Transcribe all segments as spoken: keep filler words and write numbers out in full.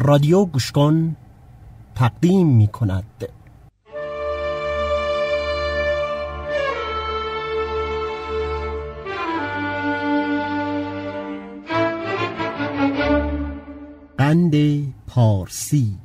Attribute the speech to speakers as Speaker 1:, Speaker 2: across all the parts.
Speaker 1: رادیو گوش کن تقدیم می کند. قند پارسی.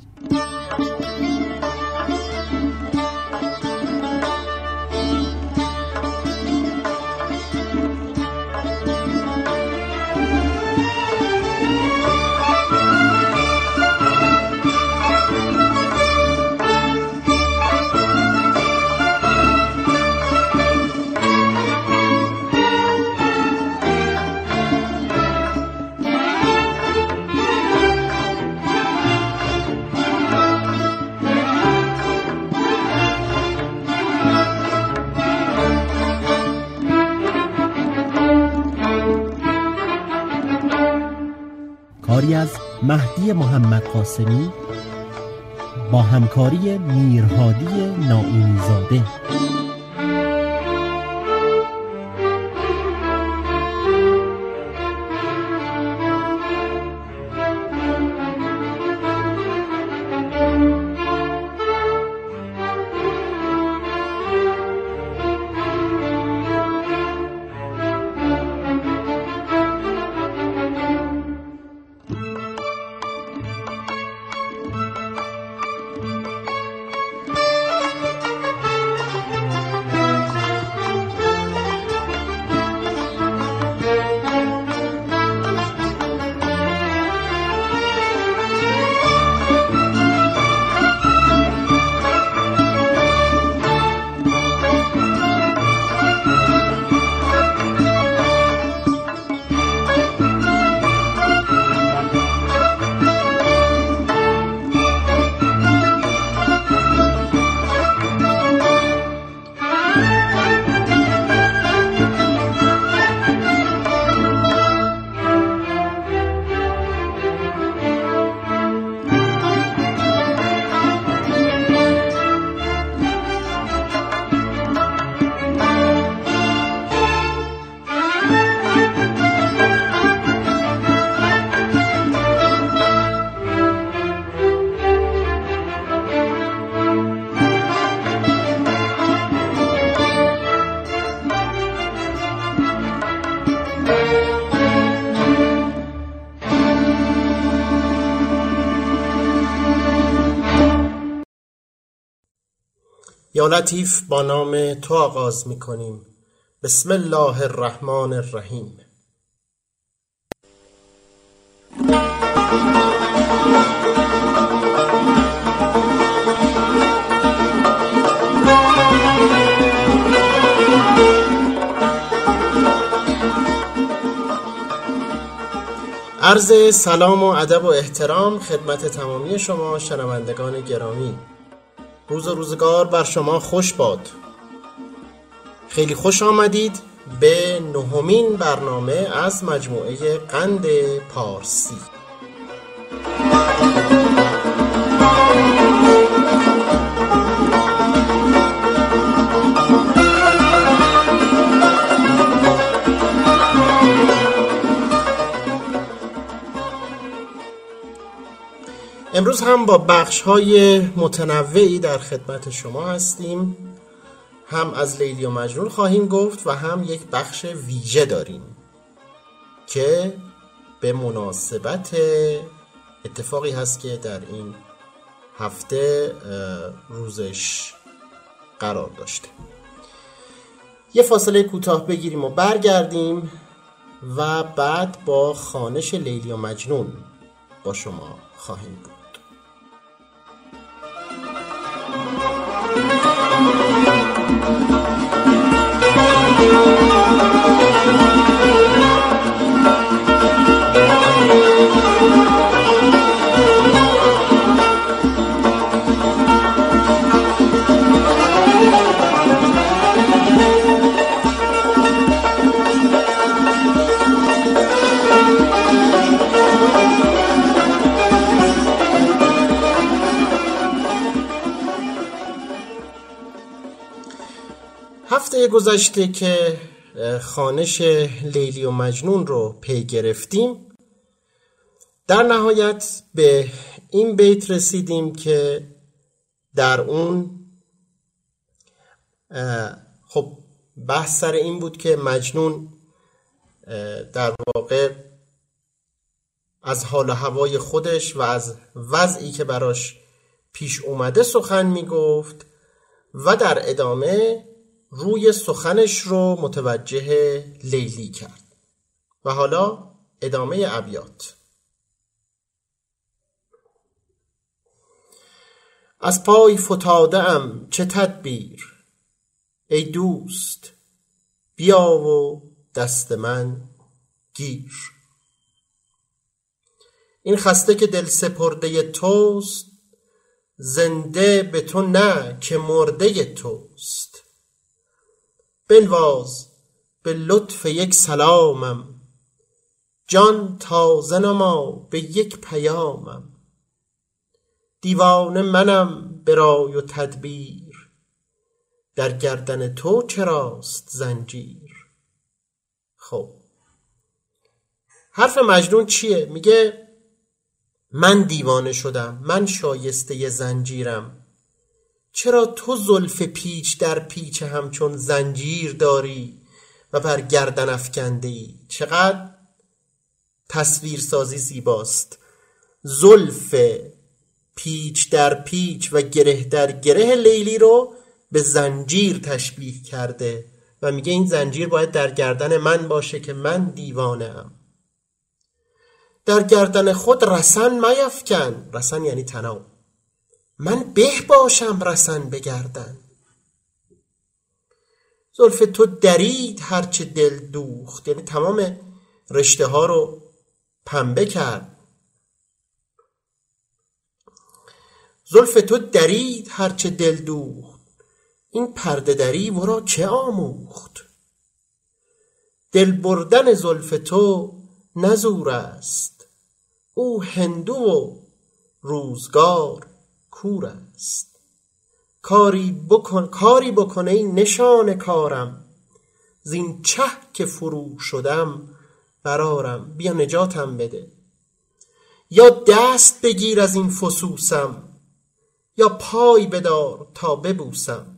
Speaker 1: کاری از مهدی محمد قاسمی با همکاری میرهادی ناینی زاده.
Speaker 2: یا لطیف با نام تو آغاز می کنیم. بسم الله الرحمن الرحیم. عرض سلام و ادب و احترام خدمت تمامی شما شنوندگان گرامی. روز و روزگار بر شما خوش باد. خیلی خوش آمدید به نهمین برنامه از مجموعه قند پارسی. امروز هم با بخش‌های متنوعی در خدمت شما هستیم. هم از لیلی و مجنون خواهیم گفت و هم یک بخش ویژه داریم که به مناسبت اتفاقی هست که در این هفته روزش قرار داشته. یه فاصله کوتاه بگیریم و برگردیم و بعد با خوانش لیلی و مجنون با شما خواهیم بود. هفته گذشته که خوانش لیلی و مجنون رو پی گرفتیم، در نهایت به این بیت رسیدیم که در اون خب بحث سر این بود که مجنون در واقع از حال و هوای خودش و از وضعی که براش پیش اومده سخن میگفت و در ادامه روی سخنش رو متوجه لیلی کرد. و حالا ادامه ابیات. از پای فتاده ام چه تدبیر، ای دوست بیا و دست من گیر. این خسته که دل سپرده توست، زنده به تو نه که مرده توست. بنواز به لطف یک سلامم، جان تازه نما به یک پیامم. دیوانه منم به رای و تدبیر، در گردن تو چراست زنجیر. خب حرف مجنون چیه؟ میگه من دیوانه شدم، من شایسته ی زنجیرم. چرا تو زلف پیچ در پیچ همچون زنجیر داری و بر گردن افکنده ای؟ چقدر تصویرسازی زیباست. زلف پیچ در پیچ و گره در گره لیلی رو به زنجیر تشبیه کرده و میگه این زنجیر باید در گردن من باشه که من دیوانه ام. در گردن خود رسن میفکن، رسن یعنی طناب، من به باشم رسن بگردن. زلف تو درید هرچه دل دوخت، یعنی تمام رشته ها رو پنبه کرد. زلف تو درید هرچه دل دوخت، این پرده دری ورا چه آموخت. دل بردن زلف تو نزور است، او هندو و روزگار کور است. کاری بکن کاری بکن ای نشان کارم، زین چه که فرو شدم برارم. بیا نجاتم بده، یا دست بگیر از این فسوسم، یا پای بدار تا ببوسم.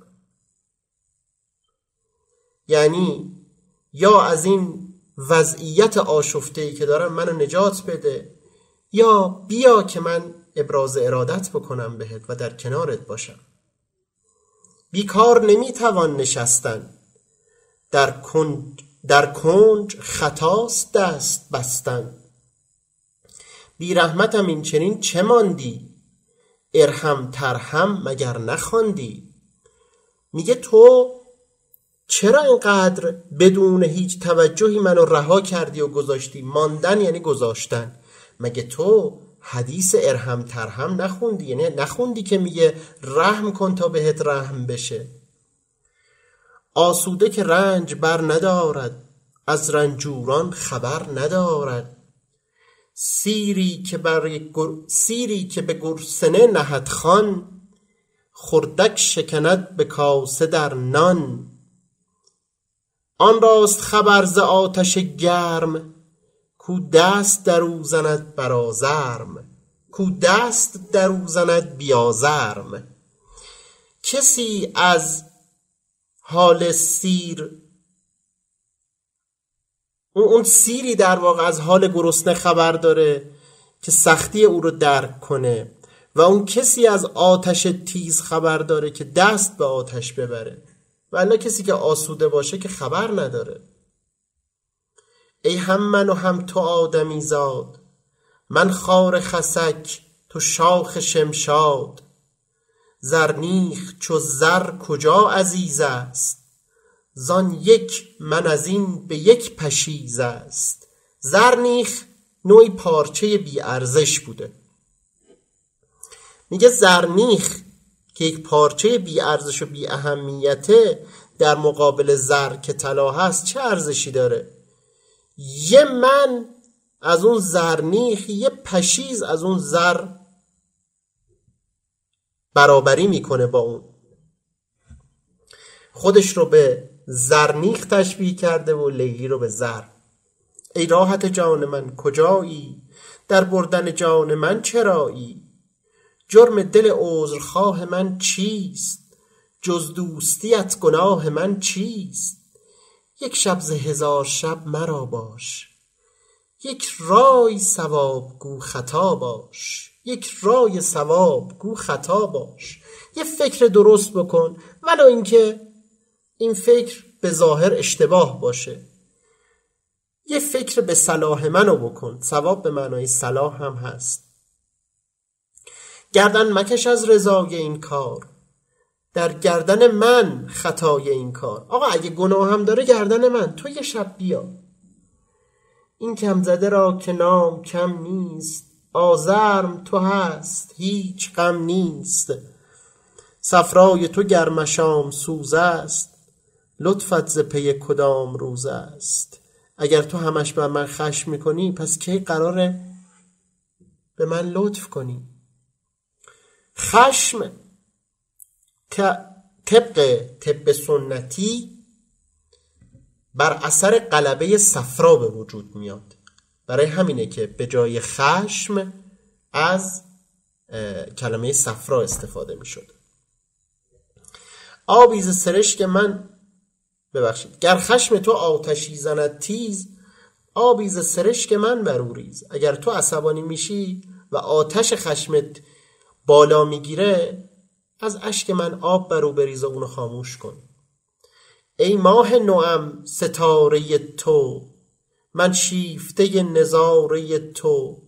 Speaker 2: یعنی یا از این وضعیت آشفته‌ای که دارم منو نجات بده، یا بیا که من ابراز ارادت بکنم بهت و در کنارت باشم. بیکار نمیتوان نشستن، در کنج در کنج خطاست دست بستن. بی رحمتم این چنین چه ماندی، ارحم ترحم مگر نخواندی. میگه تو چرا اینقدر بدون هیچ توجهی منو رها کردی و گذاشتی؟ ماندن یعنی گذاشتن. مگه تو حدیث ارحم ترحم نخوندی؟ یعنی نخوندی که میگه رحم کن تا بهت رحم بشه. آسوده که رنج بر ندارد، از رنجوران خبر ندارد. سیری که بر گر... سیری که به گرسنه نهد خوان، خردک شکند به کاسه در نان. آن راست خبر ز آتش گرم، کو دست در او زند بر آزرم. کو دست در او زند بی آزرم. کسی از حال سیر، اون سیری در واقع از حال گرسنه خبر داره که سختی او رو درک کنه، و اون کسی از آتش تیز خبر داره که دست به آتش ببره. ولی کسی که آسوده باشه که خبر نداره. ای هم من و هم تو آدمی زاد، من خار خسک تو شاخ شمشاد. زرنیخ چو زر کجا عزیز است، زان یک من از این به یک پشیز است. زرنیخ نوعی پارچه بی ارزش بوده. میگه زرنیخ که یک پارچه بی ارزش و بی اهمیته در مقابل زر که طلا هست چه ارزشی داره؟ یه من از اون زرنیخ، یه پشیز از اون زر برابری میکنه با اون. خودش رو به زرنیخ تشبیه کرده و لیلی رو به زر. ای راحت جان من کجایی، در بردن جان من چرایی؟ جرم دل عذرخواه من چیست؟ جز دوستیت گناه من چیست؟ یک شب ز هزار شب مرا باش، یک رای ثواب گو خطا باش. یک رای ثواب گو خطا باش. یه فکر درست بکن ولو اینکه این فکر به ظاهر اشتباه باشه. یه فکر به صلاح منو بکن. ثواب به معنای صلاح هم هست. گردن مکش از رضای این کار، در گردن من خطای این کار. آقا اگه گناه هم داره گردن من، تو یه شب بیا. این کم زده را که نام کم نیست، آزرم تو هست هیچ غم نیست. صفرای تو گر مشام سوز است، لطفت ز پی کدام روز است. اگر تو همش بر من خشم میکنی، پس کی قراره به من لطف کنی؟ خشم طبق طب سنتی بر اثر غلبه صفرا به وجود میاد. برای همینه که به جای خشم از کلمه صفرا استفاده میشد. آبی ز سرشک من ببخشید گر خشم تو آتشی زند تیز، آبی ز سرشک من برو ریز. اگر تو عصبانی میشی و آتش خشمت بالا میگیره، از اشک من آب برو بریز و اونو خاموش کن. ای ماه نوام ستاره تو، من شیفته نظاره تو.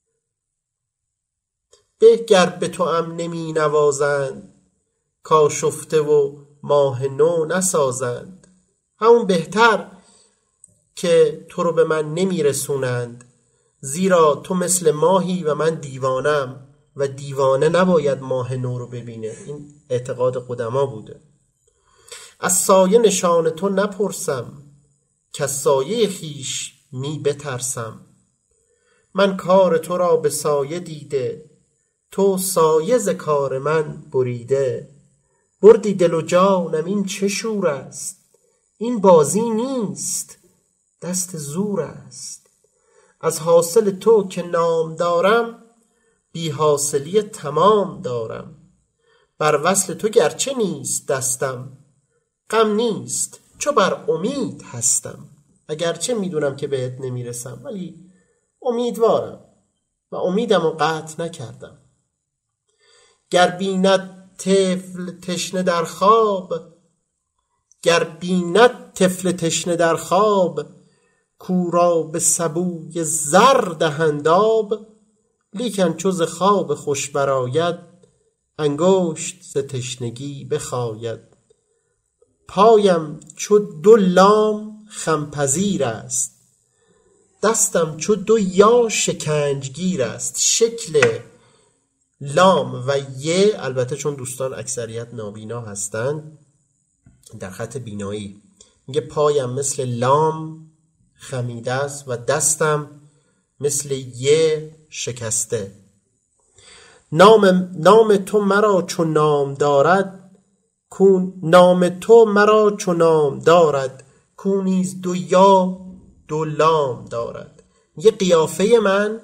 Speaker 2: به گر به تو ام نمی نوازند، کاشفته و ماه نو نسازند. همون بهتر که تو رو به من نمی رسونند، زیرا تو مثل ماهی و من دیوانم و دیوانه نباید ماه نو رو ببینه. این اعتقاد قدما بوده. از سایه نشان تو نپرسم، که از سایه خیش می بترسم. من کار تو را به سایه دیده، تو سایه ز کار من بریده. بردی دل و جانم این چه شور است، این بازی نیست دست زور است. از حاصل تو که نام دارم، بی حاصلی تمام دارم. بر وصل تو گرچه نیست دستم، غم نیست چو بر امید هستم. اگرچه میدونم که بهت نمیرسم، ولی امیدوارم و امیدم رو قطع نکردم. گر بیند طفل تشنه در خواب، گر بیند طفل تشنه در خواب، کورا به سبوی زر دهند آب. لیکن چو ز خواب خوش برآید، انگشت ز تشنگی بخاید. پایم چو دو لام خم پذیر است، دستم چو دو یا شکنجگیر است. شکل لام و ی، البته چون دوستان اکثریت نابینا هستند، در خط بینایی میگه پایم مثل لام خمیده است و دستم مثل ی شکسته. نام نام تو مرا چو نام دارد، کون نام تو مرا چو نام دارد، کو نیز دو یا دو لام دارد. یه قیافه من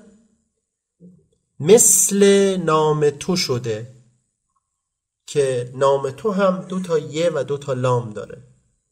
Speaker 2: مثل نام تو شده که نام تو هم دو تا یه و دو تا لام داره.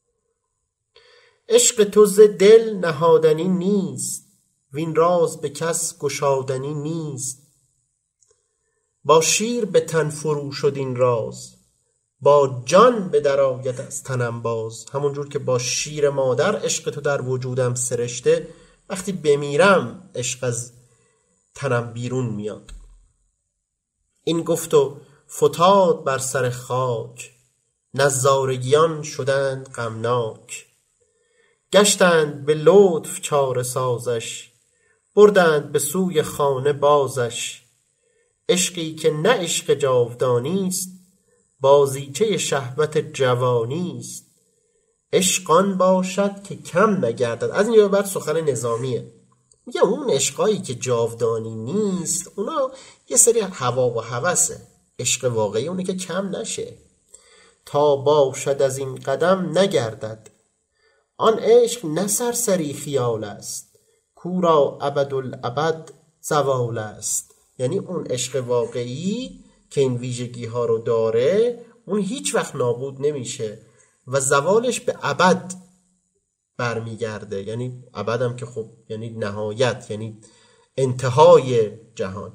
Speaker 2: عشق تو ز دل نهادنی نیست، وین راز به کس گشادنی نیست. با شیر به تن فرو شد این راز، با جان به در آید از تنم باز. همون جور که با شیر مادر عشق تو در وجودم سرشته، وقتی بمیرم عشق از تنم بیرون میاد. این گفت و فتاد بر سر خاک، نظارگیان شدند غمناک. گشتند به لطف چاره سازش، بردند به سوی خانه بازش. عشقی که نه عشق جاودانی است، بازیچه شهوت جوانی است. عشق آن باشد که کم نگردد. از این بعد سخن نظامیه، میگه اون عشقایی که جاودانی نیست، اونا یه سری هوا و هوسه. عشق واقعی اونه که کم نشه. تا باشد از این قدم نگردد، آن عشق نه سرسری خیال است. کورا ابدالابد زوال است. یعنی اون عشق واقعی که این ویژگی ها رو داره اون هیچ وقت نابود نمیشه و زوالش به ابد برمیگرده. یعنی ابد هم که خب یعنی نهایت، یعنی انتهای جهان.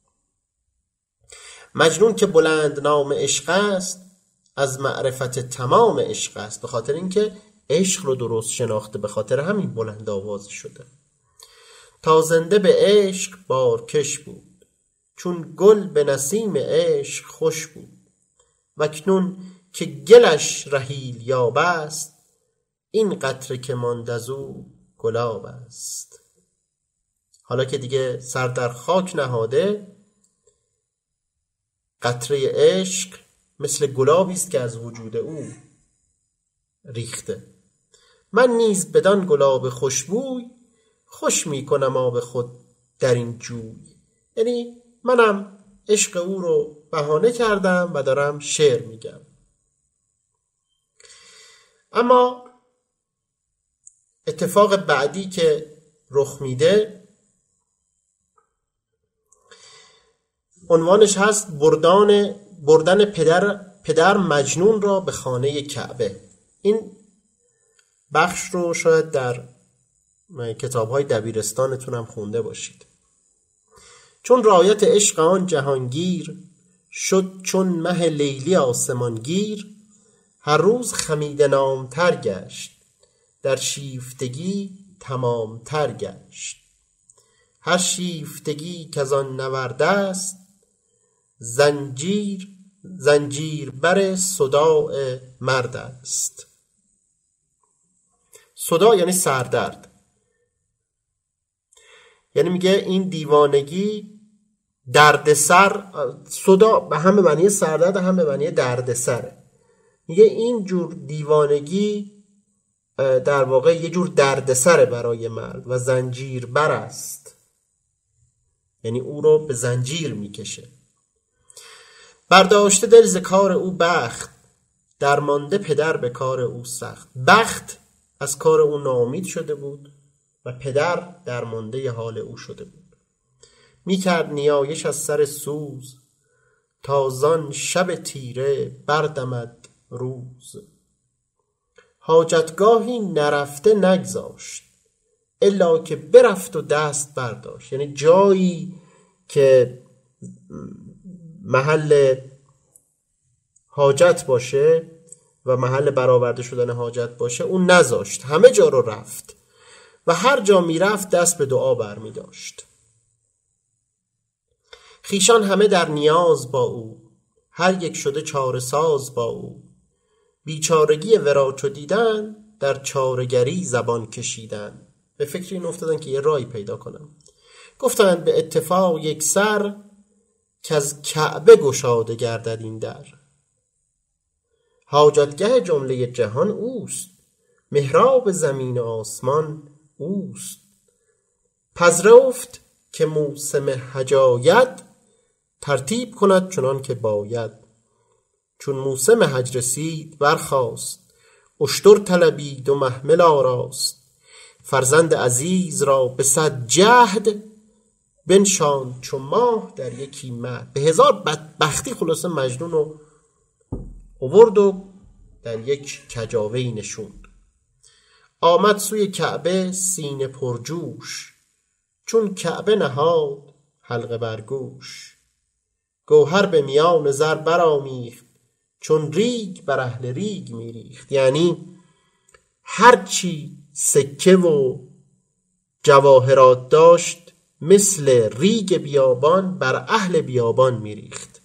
Speaker 2: مجنون که بلند نام عشق است، از معرفت تمام عشق است. به خاطر اینکه عشق رو درست شناخته، به خاطر همین بلند آواز شده. تا زنده به عشق بارکش بود، چون گل به نسیم عشق خوش بود. وکنون که گلش رحیل یاب است، این قطره که ماند از او گلاب است. حالا که دیگه سر در خاک نهاده، قطره عشق مثل گلابی است که از وجود او ریخته. من نیز بدان گلاب خوشبوی، خوش می کنم آب خود در این جوی. یعنی منم عشق او رو بهانه کردم و دارم شعر میگم. اما اتفاق بعدی که رخ میده عنوانش هست بردان بردن پدر پدر مجنون را به خانه کعبه. این بخش رو شاید در کتاب‌های دبیرستانتون هم خونده باشید. چون رایت عشق آن جهانگیر، شد چون مه لیلی آسمانگیر. هر روز خمیده نامتر گشت، در شیفتگی تمامتر گشت. هر شیفتگی که از آن نورد است، زنجیر زنجیر بر صداع مرد است. صداع یعنی سردرد. یعنی میگه این دیوانگی دردسر، صداع به هم معنی سردرد هم به معنی دردسره. میگه این جور دیوانگی در واقع یه جور دردسره برای مرد و زنجیر بر است، یعنی او رو به زنجیر میکشه. برداشته دل ز کار او بخت، درمانده پدر به کار او سخت. بخت از کار او ناامید شده بود و پدر درمانده حال او شده بود. میکرد نیایش از سر سوز، تازان شب تیره بردمد روز. حاجتگاهی نرفته نگذاشت، الا که برفت و دست برداشت. یعنی جایی که محل حاجت باشه و محل برآورده شدن حاجت باشه اون نذاشت، همه جا رو رفت و هر جا می رفت دست به دعا بر می داشت. خیشان همه در نیاز با او، هر یک شده چاره ساز با او. بیچارگی ورا چو دیدن، در چاره‌گری زبان کشیدن. به فکر این افتادن که یه راهی پیدا کنم. گفتند به اتفاق یک سر، که از کعبه گشاده گردد این در. حاجتگه جمله جهان اوست، محراب زمین و آسمان اوست. پذرفت که موسم حج ترتیب کند چنان که باید. چون موسم حج رسید برخاست، اشتر طلبید و محمل آراست. فرزند عزیز را به صد جهد، بنشاند چو ماه در یکی مهد. به هزار بدبختی خلاصه مجنون رو آورد و در یک کجاوهی نشوند. آمد سوی کعبه سینه پرجوش، چون کعبه نهاد حلقه بر گوش. گوهر به میان زر برآمیخت، چون ریگ بر اهل ریگ میریخت. یعنی هرچی سکه و جواهرات داشت مثل ریگ بیابان بر اهل بیابان میریخت.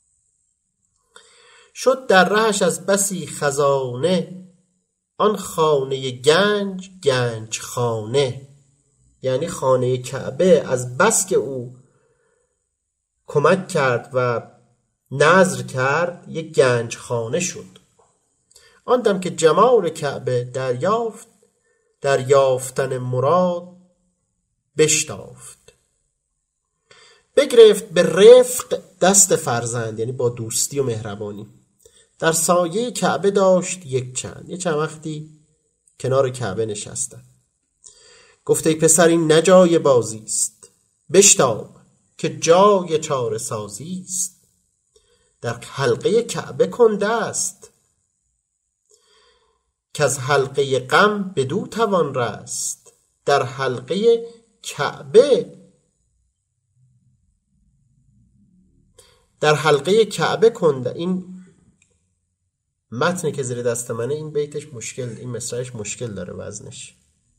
Speaker 2: شد در رهش از بسی خزانه، آن خانه گنج گنج خانه. یعنی خانه کعبه از بس که او کمک کرد و نذر کرد یک گنج خانه شد. آن دم که جمال کعبه دریافت، در یافتن مراد بشتافت. بگرفت به رفق دست فرزند، یعنی با دوستی و مهربانی. در سایه کعبه داشت یک چند، یه چند وقتی کنار کعبه نشستن. گفت ای پسر این نجای بازی است، بشتاب که جای چاره سازی است، در حلقه کعبه کن دست، که از حلقه غم بدو توان رست. در حلقه کعبه در حلقه کعبه کن. این متنی که زیر دست منه، این بیتش مشکل، این مصرعش مشکل داره وزنش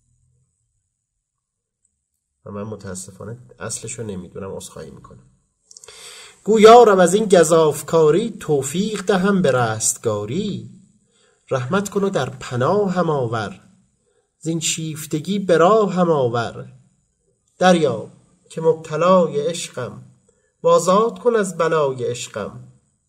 Speaker 2: و من متاسفانه اصلش رو نمیدونم، عذرخواهی میکنم. گویا رب از این گزافکاری، توفیق دهم به رستگاری. رحمت کن و در پناه هم آور، زین شیفتگی به راه هم آور. دریاب که مبتلای عشقم، وازاد کن از بلای عشقم.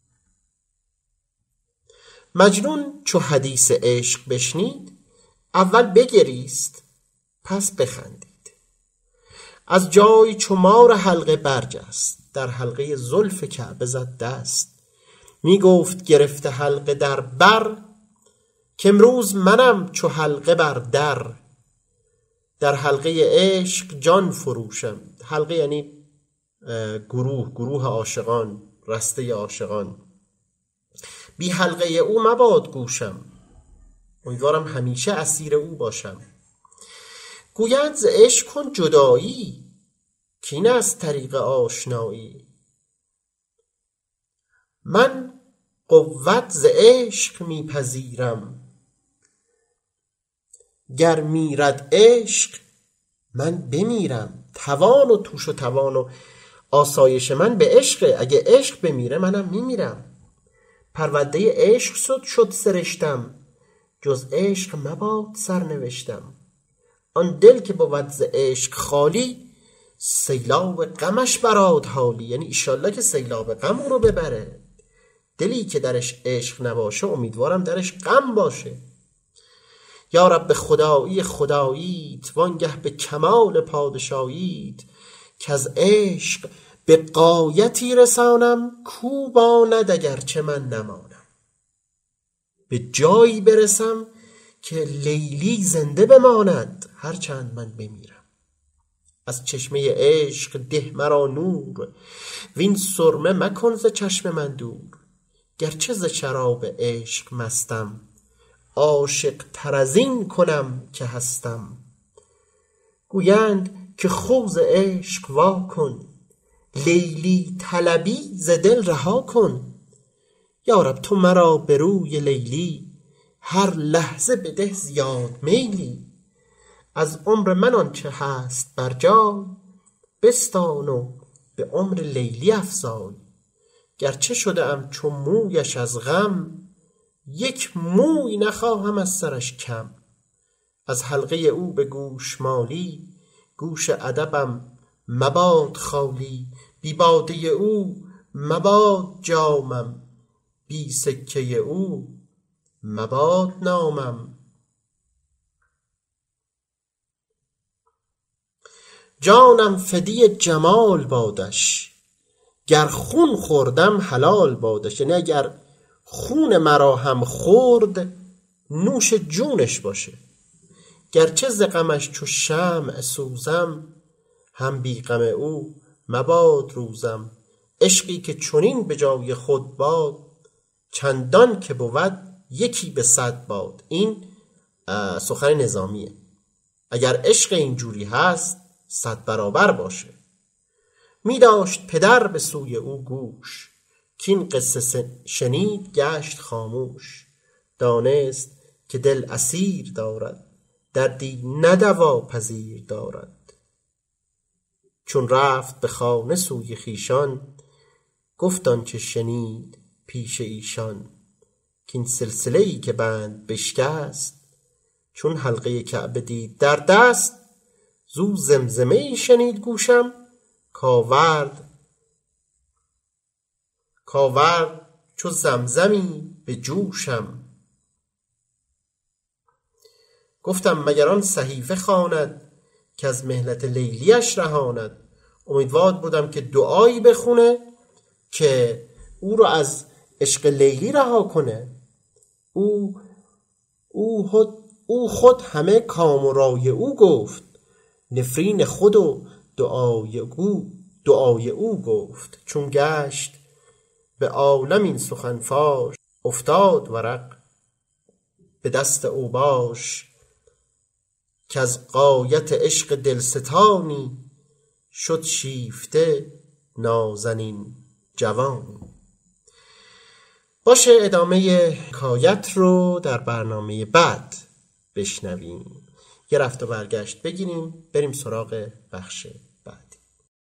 Speaker 2: مجنون چو حدیث عشق بشنید، اول بگریست پس بخندید. از جای چو مار حلقه برجست، در حلقه زلف کعبه زد دست. می گفت گرفته حلقه در بر، که امروز منم چو حلقه بر در. در حلقه عشق جان فروشم. حلقه یعنی گروه گروه عاشقان، رسته عاشقان. بی حلقه او مباد گوشم، امیدوارم همیشه اسیر او باشم. گویند ز عشق کن جدایی، کین از طریق آشنایی. من قوت ز عشق میپذیرم، گر میرد عشق من بمیرم. توان و توش و توان و آسایش من به عشقه، اگه عشق بمیره منم میمیرم. پرونده عشق شد شد سرشتم، جز عشق مباد سرنوشتم. آن دل که بود ز عشق خالی، سیلاب غمش براد حالی. یعنی ایشالله که سیلاب غم او رو ببره. دلی که درش عشق نباشه، امیدوارم درش غم باشه. یا رب به خدایی خداییت، وانگه به کمال پادشاهیت. که از عشق به غایتی رسانم، کو باند اگر چه من نمانم. به جایی برسم که لیلی زنده بماند، هرچند من بمیرم. از چشمه عشق ده مرا نور، وین سرمه مکن ز چشم من دور. گرچه ز شراب عشق مستم، عاشق تر از این کنم که هستم. گویند که خوز عشق وا کن، لیلی طلبی ز دل رها کن. یا رب تو مرا به روی لیلی، هر لحظه بده زیاد میلی. از عمر من آنچه هست بر جای، بستان و به عمر لیلی افزای. گرچه شده ام چو مویش از غم، یک موی نخواهم از سرش کم. از حلقه او به گوش مالی، گوش ادبم مباد خالی. بی باده او مباد جامم، بی سکه او مباد نامم. جانم فدی جمال بادش، گر خون خوردم حلال بادش. یعنی اگر خون مرا هم خورد، نوش جونش باشه. گرچه ز غمش چو شمع سوزم، هم بی غم او مباد روزم. عشقی که چنین به جای خود باد، چندان که بود یکی به صد باد. این سخن نظامیه. اگر عشق اینجوری هست، صد برابر باشه. می داشت پدر به سوی او گوش، کین قصه شنید گشت خاموش. دانست که دل اسیر دارد، دردی ندوا پذیر دارد. چون رفت به خانه سوی خویشان، گفت آنچه شنید پیش ایشان. کین سلسله‌ای که بند بشکست، چون حلقه کعبه دید در دست. زو زمزمه‌ای شنید گوشم، کاورد کاورد چو زمزمی به جوشم. گفتم مگر آن صحیفه خواند، که از مهلت لیلیش رهاند. امیدوار بودم که دعایی بخونه که او رو از عشق لیلی رها کنه. او او خود, او خود همه کام و رای او گفت، نفرین خود و دعای او دعای او گفت، چون گشت به عالم این سخن فاش، افتاد ورق به دست اوباش، که از غایت عشق دلستانی، شد شیفته نازنین جوانی. باشه ادامه حکایت رو در برنامه بعد بشنویم. یه رفت و برگشت بگیریم، بریم سراغ بخش بعدی.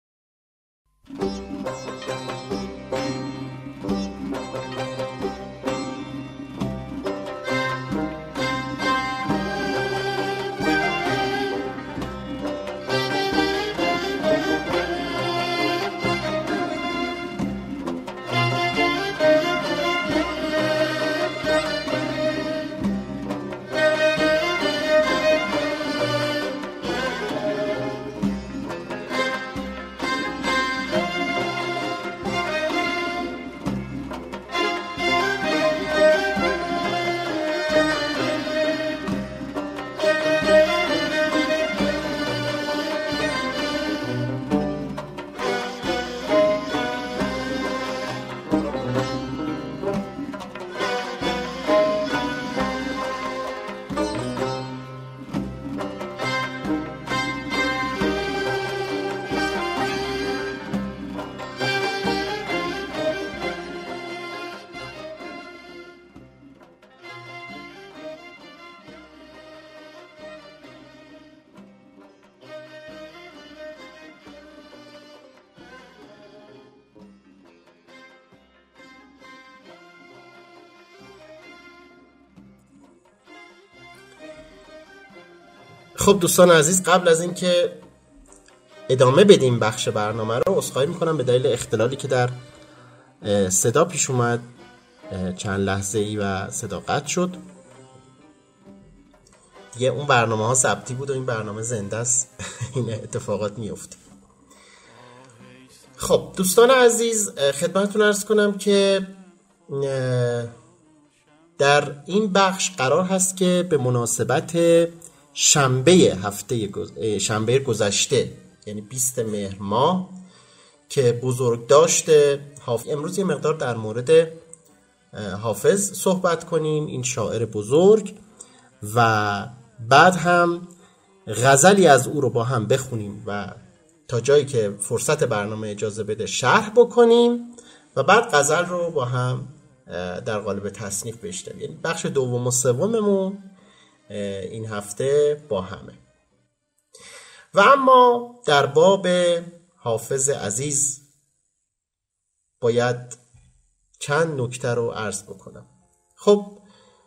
Speaker 2: خب دوستان عزیز، قبل از اینکه ادامه بدیم بخش برنامه رو، عذرخواهی میکنم به دلیل اختلالی که در صدا پیش اومد، چند لحظه ای و صدا قطع شد. دیگه اون برنامه ها ضبطی بود و این برنامه زنده است. این اتفاقات میفته. خب دوستان عزیز، خدمتتون عرض کنم که در این بخش قرار هست که به مناسبت شنبه هفته گز... شنبه گذشته، یعنی بیست مهر ماه که بزرگ داشته حافظ، امروز یه مقدار در مورد حافظ صحبت کنیم، این شاعر بزرگ، و بعد هم غزلی از او رو با هم بخونیم و تا جایی که فرصت برنامه اجازه بده شرح بکنیم و بعد غزل رو با هم در قالب تصنیف بشنویم. یعنی بخش دوم و سوممون این هفته با همه. و اما در باب حافظ عزیز باید چند نکته رو عرض بکنم. خب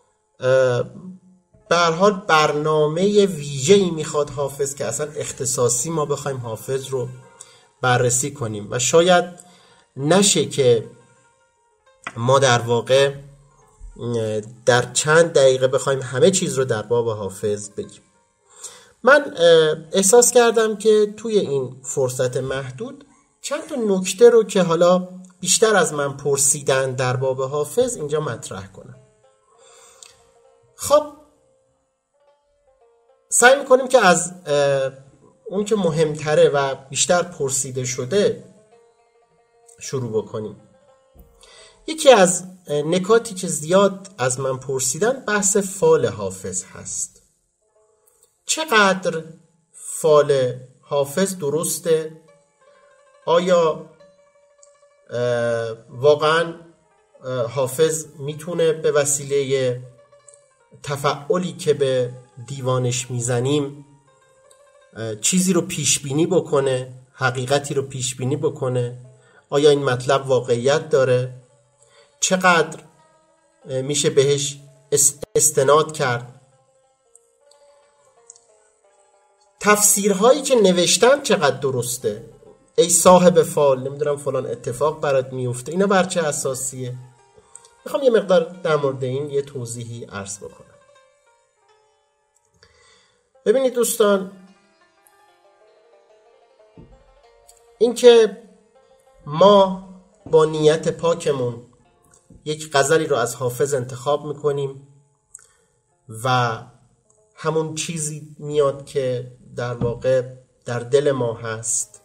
Speaker 2: به هر حال برنامه ویژه‌ای میخواد حافظ که اصلا اختصاصی ما بخوایم حافظ رو بررسی کنیم و شاید نشه که ما در واقع در چند دقیقه بخوایم همه چیز رو در باب حافظ بگیم. من احساس کردم که توی این فرصت محدود چند تا نکته رو که حالا بیشتر از من پرسیدن در باب حافظ اینجا مطرح کنم. خب سعی میکنیم که از اون که مهمتره و بیشتر پرسیده شده شروع بکنیم. یکی از نکاتی که زیاد از من پرسیدن بحث فال حافظ هست. چقدر فال حافظ درسته؟ آیا واقعا حافظ میتونه به وسیله تفعلی که به دیوانش میزنیم چیزی رو پیش بینی بکنه، حقیقتی رو پیش بینی بکنه؟ آیا این مطلب واقعیت داره؟ چقدر میشه بهش استناد کرد؟ تفسیرهایی که نوشتن چقدر درسته؟ ای صاحب فال، نمیدونم فلان اتفاق برات میفته، اینا بر چه اساسیه؟ میخوام یه مقدار در مورد این یه توضیحی عرض بکنم. ببینید دوستان، این که ما با نیت پاکمون یک غزلی رو از حافظ انتخاب میکنیم و همون چیزی میاد که در واقع در دل ما هست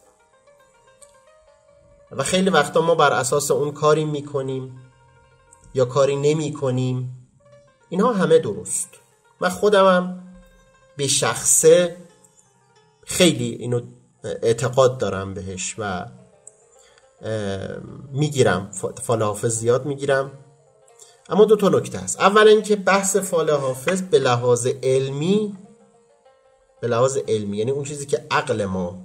Speaker 2: و خیلی وقتا ما بر اساس اون کاری میکنیم یا کاری نمی کنیم. اینها همه درست. من خودمم به شخصه خیلی اینو اعتقاد دارم بهش و میگیرم، فال حافظ زیاد میگیرم. اما دو تا نکته هست. اول اینکه بحث فال حافظ به لحاظ علمی به لحاظ علمی یعنی اون چیزی که عقل ما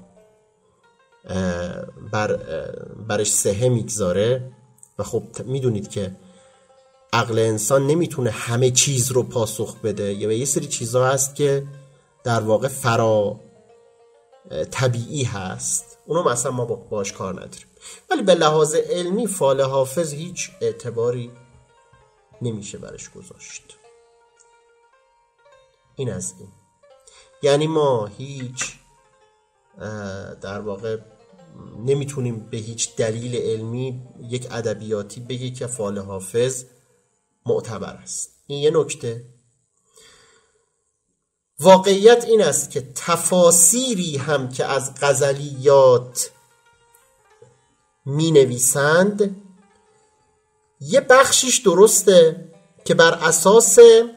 Speaker 2: بر برش صحه میگذاره و خب میدونید که عقل انسان نمیتونه همه چیز رو پاسخ بده، یا یه سری چیزها هست که در واقع فرا طبیعی هست، اونو مثلا ما باش کار نداریم. ولی به لحاظ علمی فال حافظ هیچ اعتباری نمیشه برش گذاشت. این از این. یعنی ما هیچ در واقع نمیتونیم به هیچ دلیل علمی یک ادبیاتی بگی که فال حافظ معتبر است. این یه نکته. واقعیت این است که تفاسیری هم که از غزلیات می نویسند یه بخشش درسته که بر اساس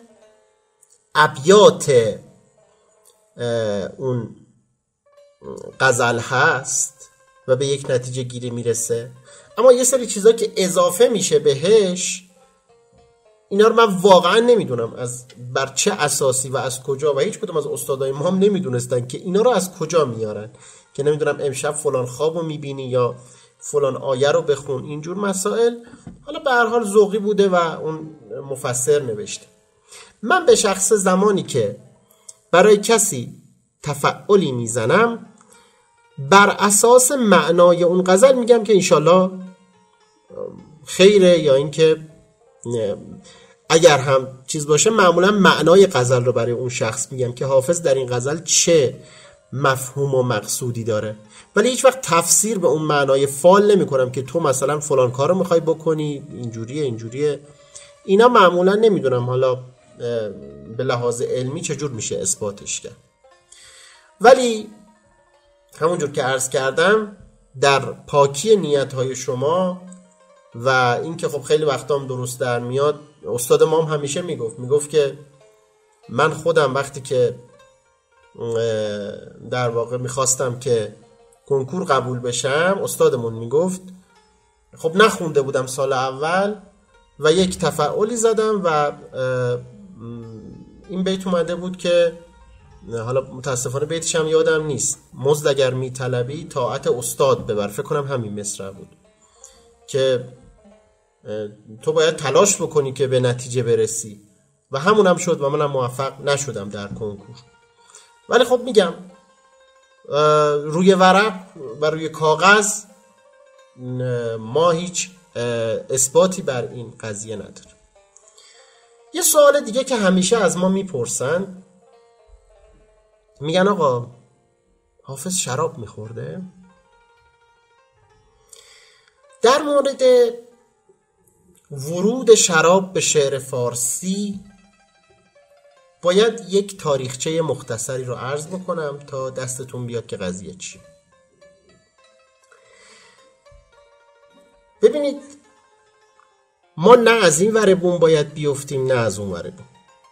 Speaker 2: ابیات اون غزل هست و به یک نتیجه گیری میرسه، اما یه سری چیزا که اضافه میشه بهش، اینا رو من واقعا نمیدونم از بر چه اساسی و از کجا، و هیچ کدوم از استادای ما هم نمیدونستن که اینا رو از کجا میارن، که نمیدونم امشب فلان خوابو میبینی یا فلان آیه رو بخون، اینجور مسائل. حالا به هر حال ذوقی بوده و اون مفسر نوشته. من به شخص زمانی که برای کسی تفعلی میزنم بر اساس معنای اون غزل میگم که انشالله خیره، یا اینکه اگر هم چیز باشه معمولا معنای غزل رو برای اون شخص میگم که حافظ در این غزل چه مفهوم و مقصودی داره، ولی هیچ وقت تفسیر به اون معنای فال نمی کنم که تو مثلا فلان کار رو میخوای بکنی، اینجوریه اینجوریه. اینا معمولا نمیدونم حالا به لحاظ علمی چجور میشه اثباتش کرد. ولی همونجور که عرض کردم در پاکی نیت‌های شما و این که خب خیلی وقتا هم درست در میاد. استاد ما هم همیشه میگفت میگفت که من خودم وقتی که در واقع میخواستم که کنکور قبول بشم، استادمون میگفت خب نخونده بودم سال اول و یک تفعلی زدم و این بیت اومده بود که حالا متاسفانه بیتش هم یادم نیست، مزد اگر میطلبی طاعت استاد ببر، فکر کنم همین مصرع بود، که تو باید تلاش بکنی که به نتیجه برسی، و همون هم شد و منم موفق نشدم در کنکور. ولی خب میگم روی ورق و روی کاغذ ما هیچ اثباتی بر این قضیه نداریم. یه سوال دیگه که همیشه از ما میپرسن، میگن آقا حافظ شراب میخورده؟ در مورد ورود شراب به شعر فارسی باید یک تاریخچه مختصری رو عرض بکنم تا دستتون بیاد که قضیه چی. ببینید ما نه از این ور بوم باید بیفتیم نه از اون ور بوم.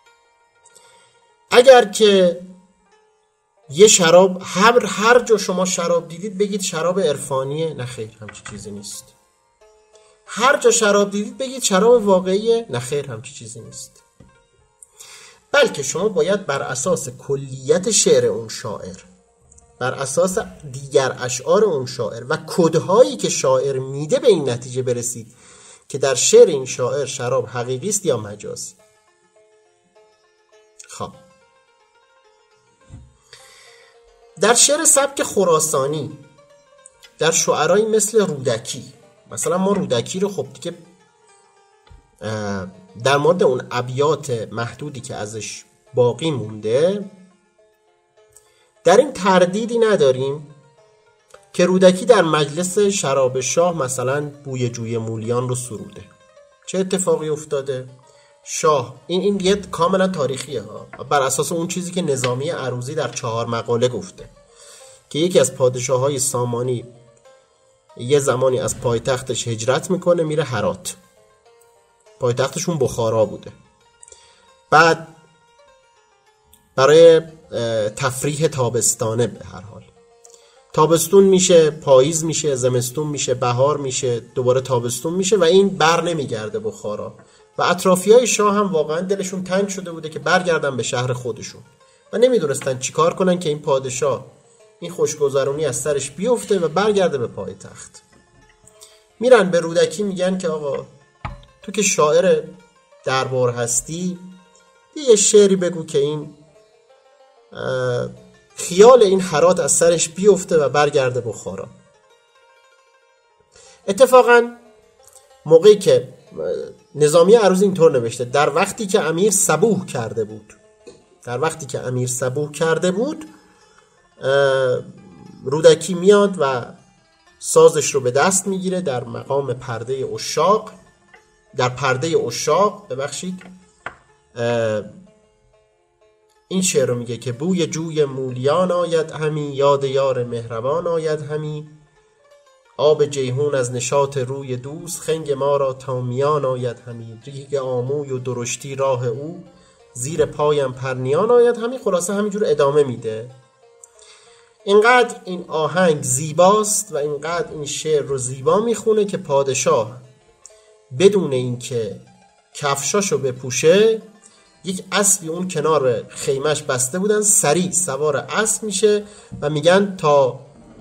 Speaker 2: اگر که یه شراب هر هر جا شما شراب دیدید بگید شراب عرفانیه، نه خیر، همچی چیزی نیست. هر جا شراب دیدید بگید شراب واقعیه، نه خیر، همچی چیزی نیست. بلکه شما باید بر اساس کلیت شعر اون شاعر، بر اساس دیگر اشعار اون شاعر و کدهایی که شاعر میده به این نتیجه برسید که در شعر این شاعر شراب حقیقی است یا مجازی. خب در شعر سبک خراسانی، در شعرایی مثل رودکی، مثلا ما رودکی رو خب دیگه در مورد اون ابیات محدودی که ازش باقی مونده در این تردیدی نداریم که رودکی در مجلس شراب شاه مثلا بوی جوی مولیان رو سروده. چه اتفاقی افتاده؟ شاه این این یه کاملا تاریخیه ها، بر اساس اون چیزی که نظامی عروضی در چهار مقاله گفته که یکی از پادشاه‌های سامانی یه زمانی از پایتختش هجرت میکنه میره هرات. پایتختشون بخارا بوده. بعد برای تفریح تابستانه، به هر حال تابستون میشه، پاییز میشه، زمستون میشه، بهار میشه، دوباره تابستون میشه و این بر نمیگرده بخارا و اطرافیای شاه هم واقعا دلشون تنگ شده بوده که برگردن به شهر خودشون و نمیدونستن چیکار کنن که این پادشاه این خوشگذرونی از سرش بیفته و برگرده به پایتخت. میرن به رودکی میگن که آقا تو که شاعر دربار هستی، یه شعری بگو که این خیال این هرات از سرش بیفته و برگرده بخارا. اتفاقا موقعی که نظامی عروضی اینطور نوشته، در وقتی که امیر صبوح کرده بود در وقتی که امیر صبوح کرده بود رودکی میاد و سازش رو به دست میگیره در مقام پرده عشاق در پرده عشاق ببخشید این شعر رو میگه که بوی جوی مولیان آید همی، یاد یار مهربان آید همی، آب جیهون از نشاط روی دوست، خنگ ما را تا میان آید همی، ریگ آموی و درشتی راه او، زیر پایم پرنیان آید همی. خلاصه همینجور ادامه میده. اینقدر این آهنگ زیباست و اینقدر این شعر رو زیبا میخونه که پادشاه بدون اینکه کفشاشو بپوشه، یک اسبی اون کنار خیمش بسته بودن، سریع سوار اسب میشه و میگن تا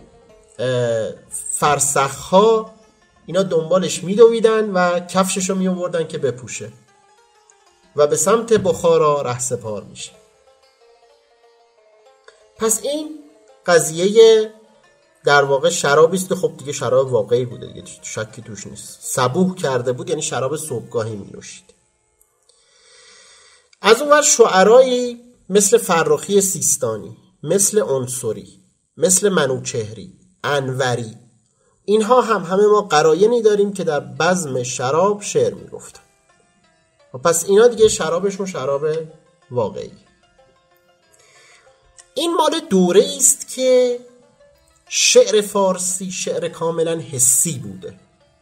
Speaker 2: فرسخها اینا دنبالش میدویدن و کفششو میآوردن که بپوشه و به سمت بخارا رهسپار میشه. پس این قضیه در واقع شرابی است که خب دیگه شراب واقعی بوده دیگه، شکی توش نیست. صبوح کرده بود یعنی شراب صبحگاهی می نوشید. از اونور شعرایی مثل فرخی سیستانی، مثل عنصری، مثل منوچهری، انوری، اینها هم همه ما قرائنی داریم که در بزم شراب شعر می گفتن. پس اینا دیگه شرابشون شراب واقعی. این مال دوره است که شعر فارسی شعر کاملا حسی بوده.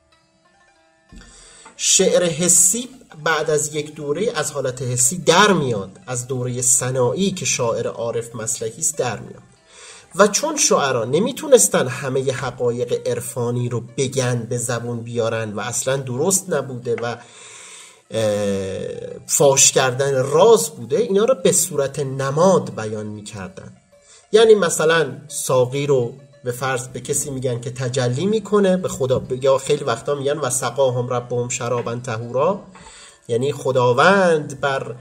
Speaker 2: شعر حسی بعد از یک دوره از حالت حسی در میاد، از دوره ثنایی که شاعر عارف مسلکی است در میاد. و چون شاعران نمیتونستن همه حقایق عرفانی رو بگن، به زبون بیارن و اصلا درست نبوده و فاش کردن راز بوده، اینا رو به صورت نماد بیان میکردن. یعنی مثلا ساقی رو به فرض به کسی میگن که تجلی میکنه به خدا، یا خیلی وقتا میگن و سقاهم ربهم شرابا طهورا، یعنی خداوند بر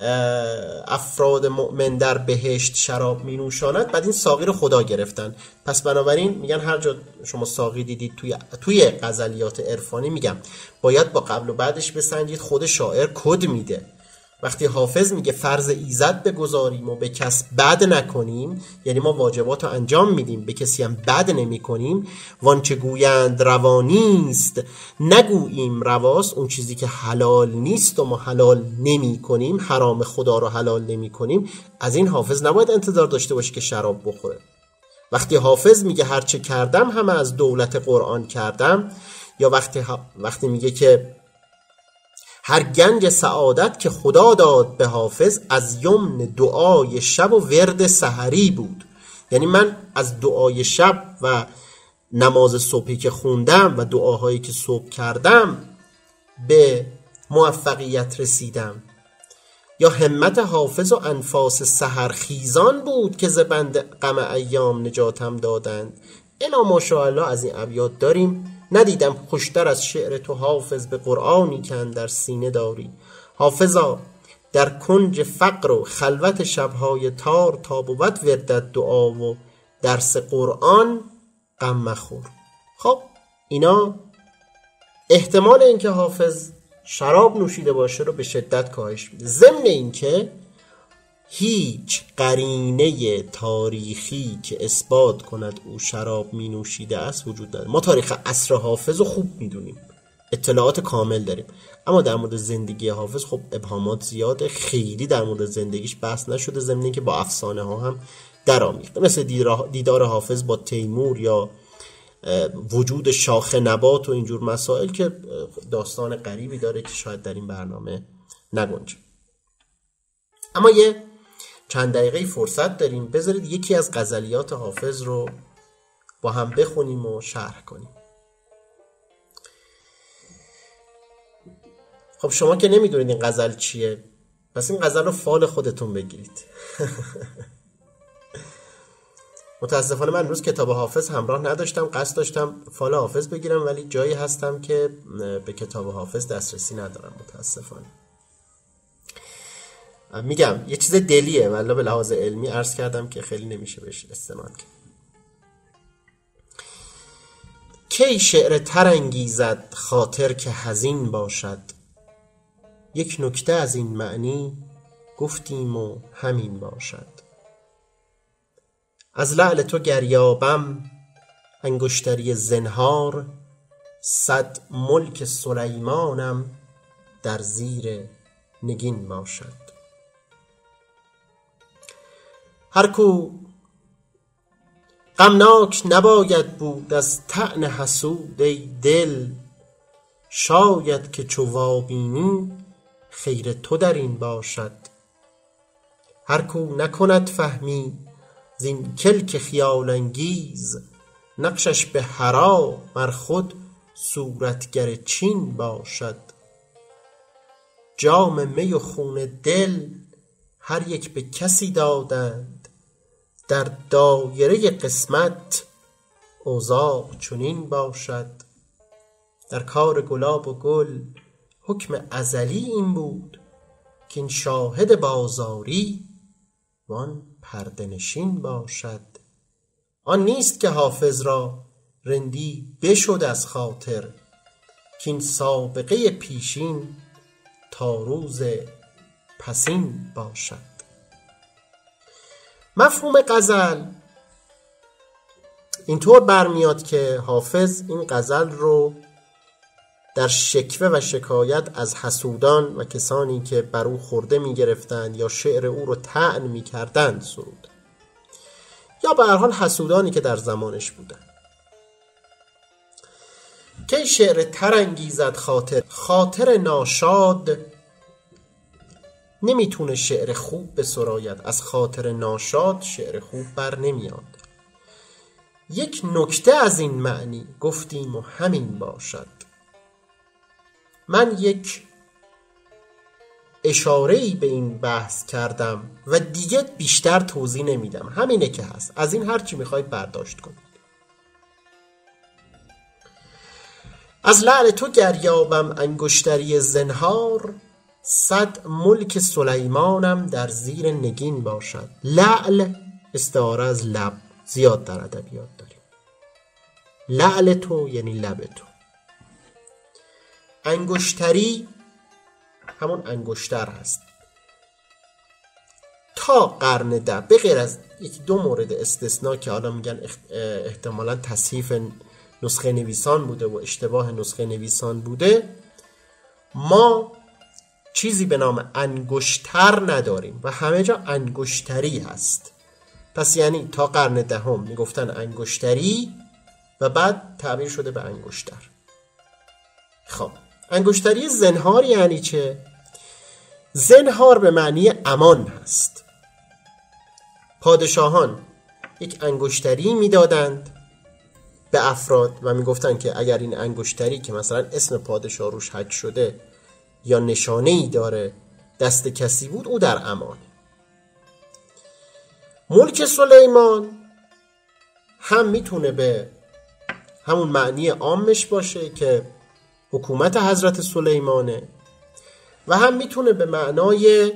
Speaker 2: افراد مؤمن در بهشت شراب می نوشاند. بعد این ساقی رو خدا گرفتن. پس بنابراین میگن هر جا شما ساقی دیدید توی توی غزلیات عرفانی، میگم باید با قبل و بعدش بسنجید. خود شاعر کد میده. وقتی حافظ میگه فرض ایزد بگذاریم و به کس بد نکنیم، یعنی ما واجبات رو انجام میدیم، به کسی هم بد نمی کنیم. وانچه گویند روانیست نگوییم رواست، اون چیزی که حلال نیست و ما حلال نمی کنیم، حرام خدا رو حلال نمی کنیم. از این حافظ نباید انتظار داشته باشی که شراب بخوره. وقتی حافظ میگه هرچه کردم همه از دولت قرآن کردم، یا وقتی, وقتی میگه که هر گنج سعادت که خدا داد به حافظ، از یمن دعای شب و ورد سحری بود. یعنی من از دعای شب و نماز صبحی که خوندم و دعاهایی که صبح کردم به موفقیت رسیدم. یا همت حافظ و انفاس سحر خیزان بود که ز بند غم ایام نجاتم دادند. الا ماشاءالله از این ابیات داریم. ندیدم خوشتر از شعر تو حافظ، به قرآنی که در سینه داری. حافظا در کنج فقر و خلوت شبهای تار، تا بود وردت دعا و درس قرآن غم مخور. خب اینا احتمال اینکه حافظ شراب نوشیده باشه رو به شدت کاهش میده. ضمن اینکه هیچ قرینه تاریخی که اثبات کند او شراب می نوشیده است وجود نداره. ما تاریخ عصر حافظ رو خوب میدونیم، اطلاعات کامل داریم، اما در مورد زندگی حافظ خب ابهامات زیاده، خیلی در مورد زندگیش بحث نشده، ضمن اینکه با افسانه ها هم درآمیخته، مثل دیدار حافظ با تیمور یا وجود شاخ نبات و اینجور مسائل که داستان غریبی داره که شاید در این برنامه نگنجه. اما یه چند دقیقه فرصت داریم، بذارید یکی از غزلیات حافظ رو با هم بخونیم و شرح کنیم. خب شما که نمیدونید این غزل چیه، پس این غزل رو فال خودتون بگیرید. متاسفانه من امروز کتاب حافظ همراه نداشتم، قصد داشتم فال حافظ بگیرم ولی جایی هستم که به کتاب حافظ دسترسی ندارم متاسفانه. میگم یه چیز دلیه ولی به لحاظ علمی عرض کردم که خیلی نمیشه بهش استناد کرد. کی شعر تر انگیزد خاطر که حزین باشد، یک نکته از این معنی گفتیم و همین باشد. از لعل تو گریابم انگشتری زنهار، صد ملک سلیمانم در زیر نگین باشد. هر کو غمناک نباید بود از طعن حسود ای دل، شاید که چو وابینی خیر تو در این باشد. هر کو نکند فهمی زین کلک خیال انگیز، نقشش به هرا مر خود صورتگر چین باشد. جام می و خون دل هر یک به کسی دادند، در دایره قسمت اوضاع چنین باشد. در کار گلاب و گل حکم ازلی این بود، که این شاهد بازاری وان پرده نشین باشد. آن نیست که حافظ را رندی بشد از خاطر، که این سابقه پیشین تا روز پسین باشد. مفهوم غزل اینطور برمیاد که حافظ این غزل رو در شکوه و شکایت از حسودان و کسانی که بر او خورده می گرفتند یا شعر او رو طعن می کردند سرود، یا به هر حال حسودانی که در زمانش بودند. که شعر تر انگیزد خاطر، خاطر ناشاد نمیتونه شعر خوب بسراید، از خاطر ناشاد شعر خوب بر نمیاد. یک نکته از این معنی گفتیم و همین باشد. من یک اشاره‌ای به این بحث کردم و دیگه بیشتر توضیح نمیدم، همینه که هست. از این هر چی میخواید برداشت کنید. از لعل تو گریابم انگشتری زنهار، صد ملک سلیمانم در زیر نگین باشد. لعل استعاره از لب، زیاد در ادبیات داریم. لعل تو یعنی لب تو. انگشتری همون انگشتر هست. تا قرن ده به غیر از یک دو مورد استثناء که حالا میگن احتمالاً تصحیف نسخه نویسان بوده و اشتباه نسخه نویسان بوده، ما چیزی به نام انگشتر نداریم و همه جا انگشتری هست. پس یعنی تا قرن دهم میگفتن انگشتری و بعد تعبیر شده به انگشتر. خب انگشتری زنهار یعنی چه؟ زنهار به معنی امان هست. پادشاهان یک انگشتری میدادند به افراد و میگفتن که اگر این انگشتری که مثلا اسم پادشاه روش حک شده یا نشانه‌ای داره دست کسی بود، او در امان. ملک سلیمان هم میتونه به همون معنی عامش باشه که حکومت حضرت سلیمانه و هم میتونه به معنای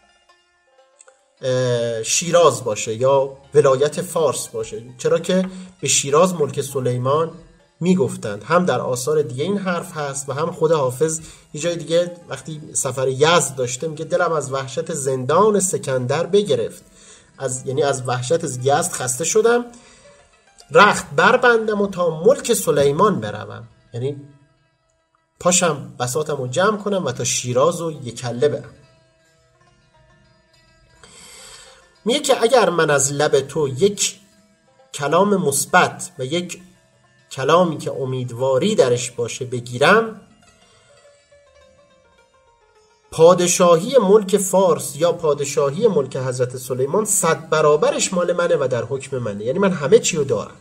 Speaker 2: شیراز باشه یا ولایت فارس باشه، چرا که به شیراز ملک سلیمان میگفتند. هم در آثار دیگه این حرف هست و هم خود حافظ یه جای دیگه وقتی سفر یزد داشته میگه دلم از وحشت زندان سکندر بگرفت، از یعنی از وحشت یزد خسته شدم، رخت بربندم و تا ملک سلیمان بروم، یعنی پاشم بساطم رو جمع کنم و تا شیراز و یک کله برم. میگه که اگر من از لب تو یک کلام مثبت و یک کلامی که امیدواری درش باشه بگیرم، پادشاهی ملک فارس یا پادشاهی ملک حضرت سلیمان صد برابرش مال منه و در حکم منه. یعنی من همه چی رو دارم.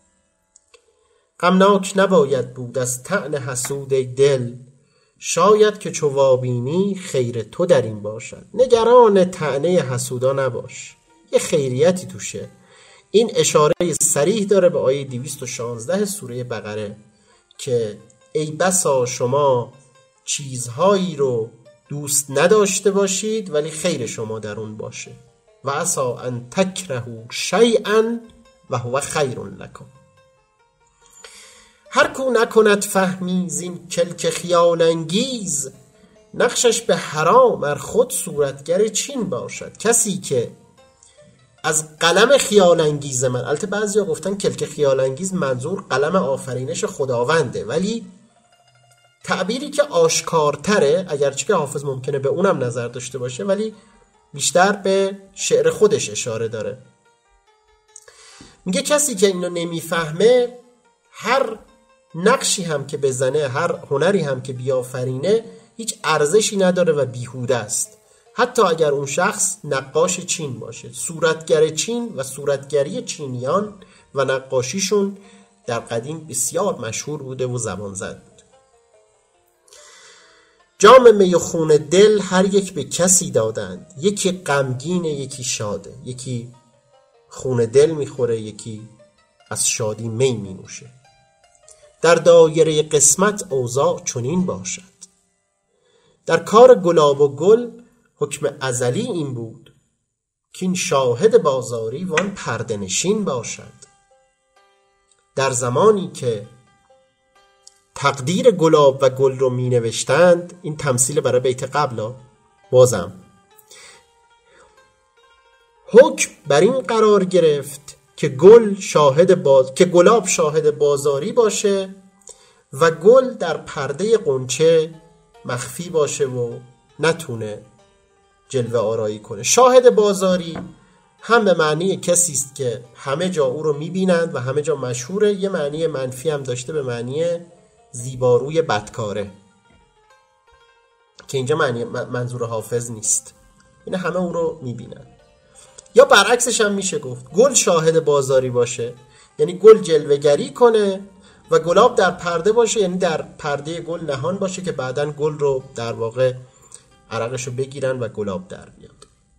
Speaker 2: غمناک نباید بود از طعن حسود ای دل، شاید که چو وابینی خیر تو در این باشد. نگران طعنه حسودا نباش، یه خیریتی توشه. این اشاره صریح داره به آیه دویست و شانزده سوره بقره که ای بسا شما چیزهایی رو دوست نداشته باشید ولی خیر شما در اون باشه. و عسا ان تکرهوا شیئا و هو خیر لکم. هر کو نکند فهمی زین کلک خیال انگیز، نقشش به حرام ار خود صورتگر چین باشد. کسی که از قلم خیال انگیز من، البته بعضیا گفتن کلک خیال انگیز منظور قلم آفرینش خداونده، ولی تعبیری که آشکارتره، اگرچه که حافظ ممکنه به اونم نظر داشته باشه ولی بیشتر به شعر خودش اشاره داره. میگه کسی که اینو نمیفهمه هر نقشی هم که بزنه، هر هنری هم که بیافرینه هیچ ارزشی نداره و بیهوده است. حتی اگر اون شخص نقاش چین باشه. صورتگر چین و صورتگری چینیان و نقاشیشون در قدیم بسیار مشهور بوده و زبان زد بود. جام می و خون دل هر یک به کسی دادند، یکی غمگینه یکی شاده. یکی خون دل میخوره، یکی از شادی می می نوشه. در دایره قسمت اوضاع چنین باشد، در کار گلاب و گل حکم ازلی این بود، که این شاهد بازاری وان پرده نشین باشد. در زمانی که تقدیر گلاب و گل رو می نوشتند، این تمثیل برای بیت قبلا، بازم حکم بر این قرار گرفت که گل شاهد باز... که گلاب شاهد بازاری باشه و گل در پرده غنچه مخفی باشه و نتونه جلوه آرایی کنه. شاهد بازاری هم به معنی کسی است که همه جا او رو میبینند و همه جا مشهوره، یه معنی منفی هم داشته به معنی زیباروی بدکاره که اینجا معنی منظور حافظ نیست. این همه او رو میبینند. یا برعکسش هم میشه گفت گل شاهد بازاری باشه، یعنی گل جلوه‌گری کنه و گلاب در پرده باشه، یعنی در پرده گل نهان باشه که بعدن گل رو در واقع عرقش رو بگیرن و گلاب در بیاد.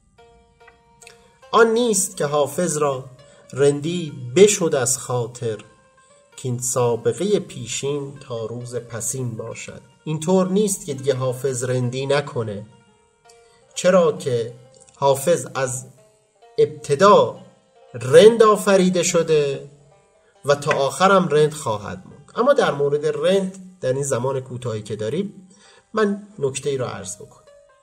Speaker 2: آن نیست که حافظ را رندی بشد از خاطر، که این سابقه پیشین تا روز پسین باشد. اینطور نیست که دیگه حافظ رندی نکنه، چرا که حافظ از ابتدا رند آفریده شده و تا آخرم رند خواهد موند. اما در مورد رند در این زمان کوتاهی که داریم من نکته ای را عرض بکنم.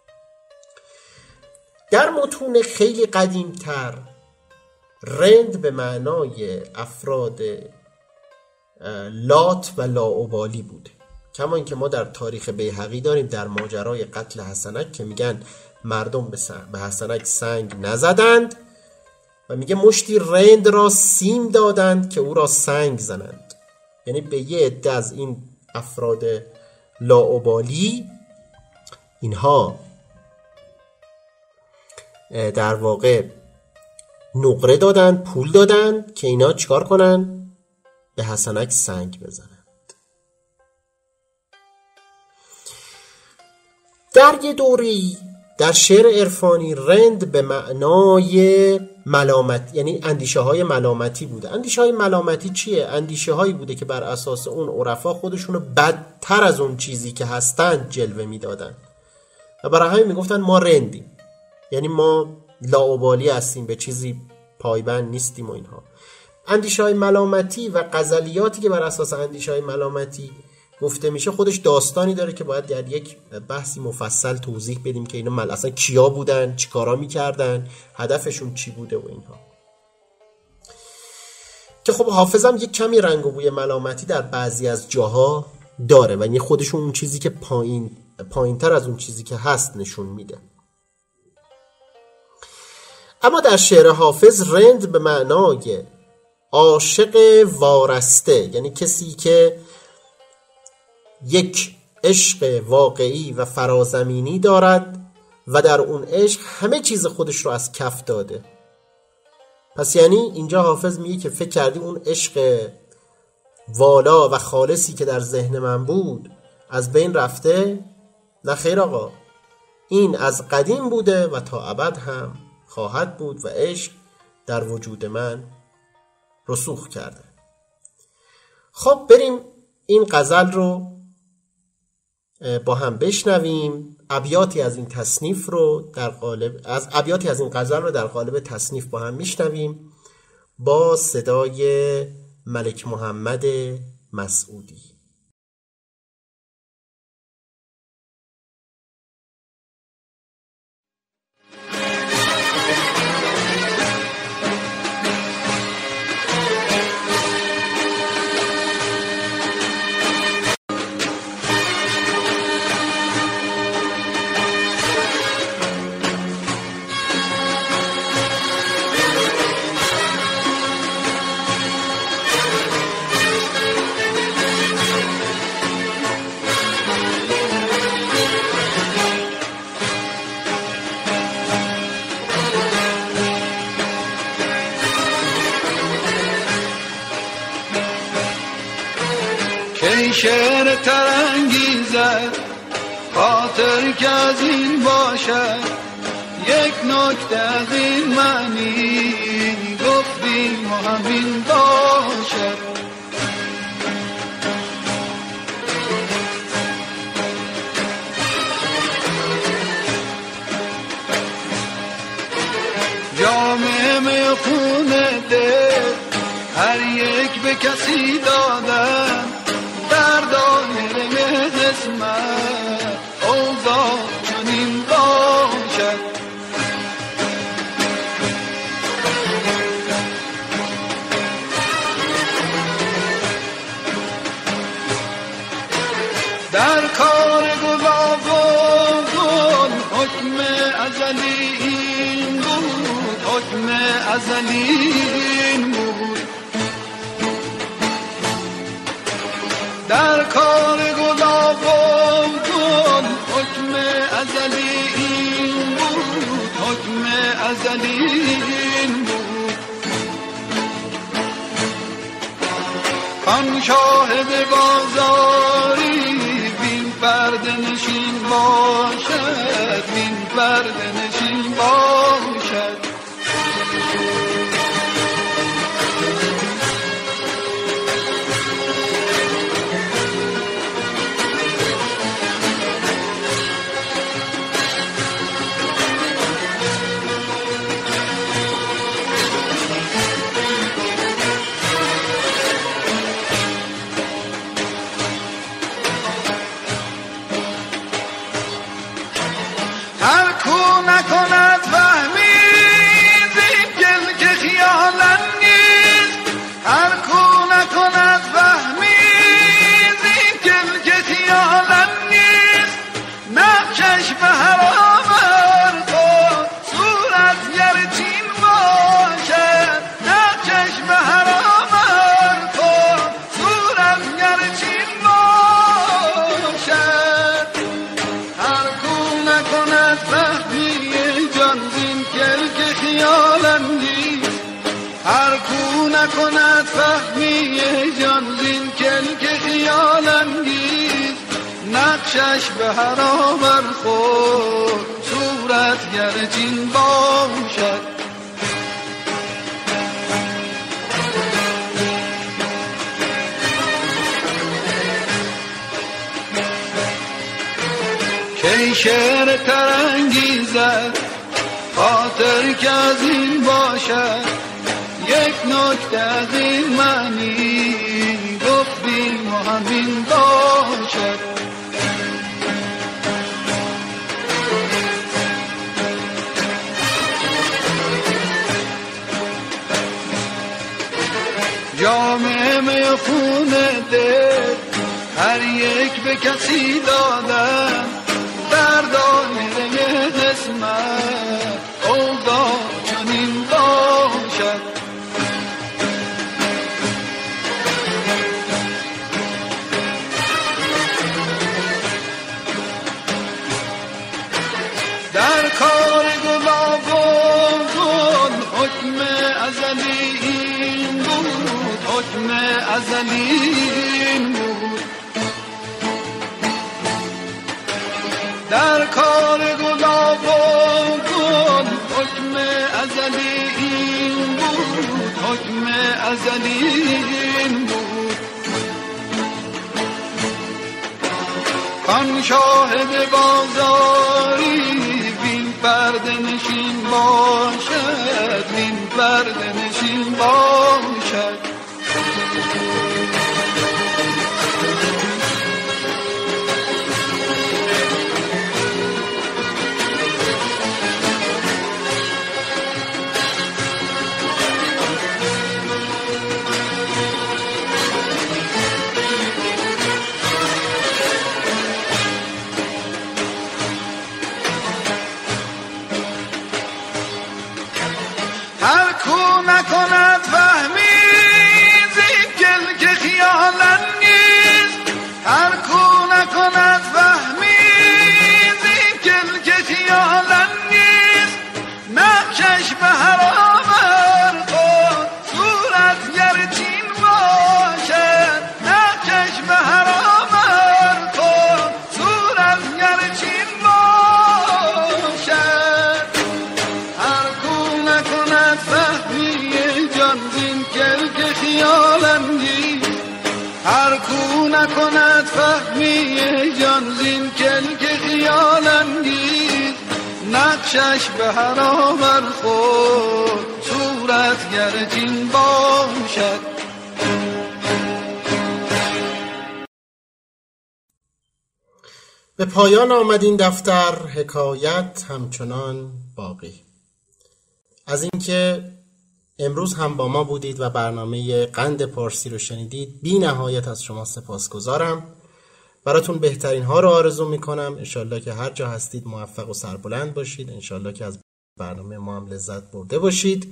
Speaker 2: در متون خیلی قدیمتر رند به معنای افراد لات و لاابالی بوده، کما اینکه ما در تاریخ بیهقی داریم در ماجرای قتل حسنک که میگن مردم به حسنک سنگ نزدند و میگه مشتی رند را سیم دادند که او را سنگ زنند. یعنی به یه عده از این افراد لاابالی اینها در واقع نقره دادند، پول دادند که اینا چیکار کنن؟ به حسنک سنگ بزنند. در یه دوری در شعر عرفانی رند به معنای ملامت، یعنی اندیشه های ملامتی بوده. اندیشه های ملامتی چیه؟ اندیشه هایی بوده که بر اساس اون عرفا خودشونو بدتر از اون چیزی که هستند جلوه میدادن و برای همین میگفتن ما رندیم، یعنی ما لاابالی هستیم، به چیزی پایبند نیستیم و اینها. اندیشه های ملامتی و غزلیاتی که بر اساس اندیشه های ملامتی گفته میشه خودش داستانی داره که باید در یک بحثی مفصل توضیح بدیم که اینا مل اصلا کیا بودن، چی کارا میکردن، هدفشون چی بوده و اینها. که خب حافظم یک کمی رنگ و بوی ملامتی در بعضی از جاها داره و این خودشون اون چیزی که پایین پایین تر از اون چیزی که هست نشون میده. اما در شعر حافظ رند به معنای عاشق وارسته، یعنی کسی که یک عشق واقعی و فرازمینی دارد و در اون عشق همه چیز خودش رو از کف داده. پس یعنی اینجا حافظ میگه که فکر کردی اون عشق والا و خالصی که در ذهن من بود از بین رفته؟ نه خیر آقا، این از قدیم بوده و تا ابد هم خواهد بود و عشق در وجود من رسوخ کرده. خب بریم این غزل رو با هم بشنویم. ابیاتی از این تصنیف رو در قالب از ابیاتی از این غزل رو در قالب تصنیف با هم میشنویم با صدای ملک محمد مسعودی.
Speaker 3: شعر ترانگیزد خاطر که از این باشد، یک نکته از این معنی گفتیم و همین باشد. جامعه می خونه دل هر یک به کسی دادن، در دایره قسمت اوضاع چنین باشد. در کار گلاب و گل حکم ازلی این بود، حکم ازلی این بود. در کار گلاب و گل حکم ازلی این بود، حکم ازلی این بود. آن شاهد بازاری بین پرده نشین باشد، بین پرده نشین باشد. نکند فهمید این گل که خیالن نیست، هر کو نکند فهمید این گل که خیالن نیست. نقشش به حرام خود صورت گرچین باشد، نقشش به حرام خود صورت گرچین باشد. هر کو نکند فهمید هر کو نکند فهمی جان زین کل که خیال انگیز. نقشش به حرام خود صورت گرچین باشد. کی شعر ترانگیزد خاطر که از این باشد، یک نکته از این معنی گفتیم و همین باشد. جامعه می خون دل هر یک به کسی دادن، در دایره قسمت اوضاع چنین کار گلاب و گل حکم ازلی این بود، حکم ازلی این بود. در کار گلاب و گل حکم ازلی این بود، حکم ازلی این بود. آن شاهد بازاری بین پرده نشین باشد، بین پرده نشین باشد. هر کو نکند فهمی زیگل که خیالن نیست، هر کو نکند فهمی زیگل که خیالن نیست. نقشش به حرام خود صورت گرچین باشد، نقشش به حرام خود صورت گرچین باشد. هر کو نکند فهمی جان زین کل که خیالندی، هر کو نکند فهمی جان زین کل که خیالندی. نقشش به حرام خود صورت گرچین باشد.
Speaker 2: به پایان آمد این دفتر، حکایت همچنان باقی. از اینکه امروز هم با ما بودید و برنامه قند پارسی رو شنیدید بی نهایت از شما سپاسگزارم. براتون بهترین ها رو آرزو میکنم. انشالله که هر جا هستید موفق و سربلند باشید. انشالله که از برنامه ما هم لذت برده باشید.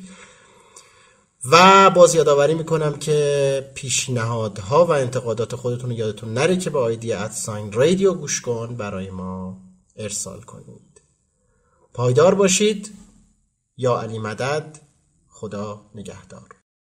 Speaker 2: و باز یادآوری میکنم که پیشنهادها و انتقادات خودتون رو یادتون نره که به آیدی ادساین رادیو گوش کن برای ما ارسال کنید. پایدار باشید. یا علی مدد. خدا نگهدار.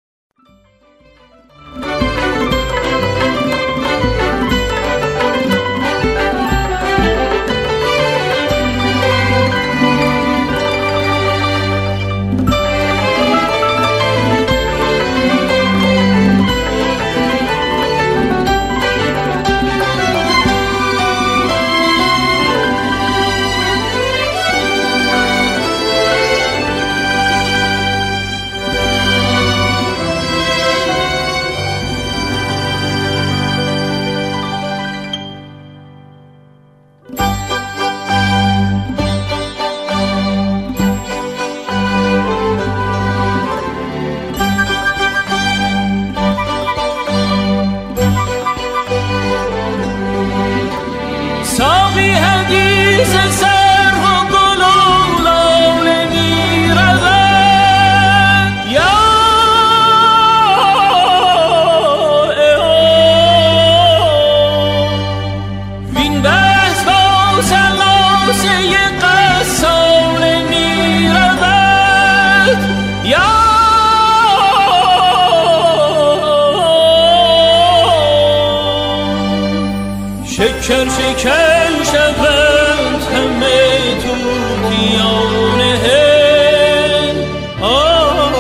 Speaker 4: شکر شکر شوند همه طوطیان هند. آه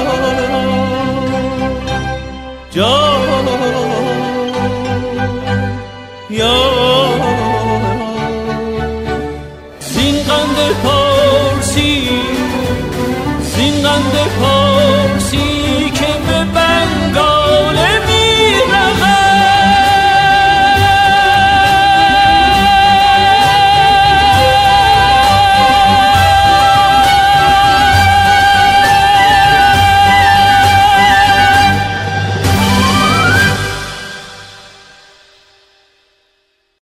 Speaker 4: جان یا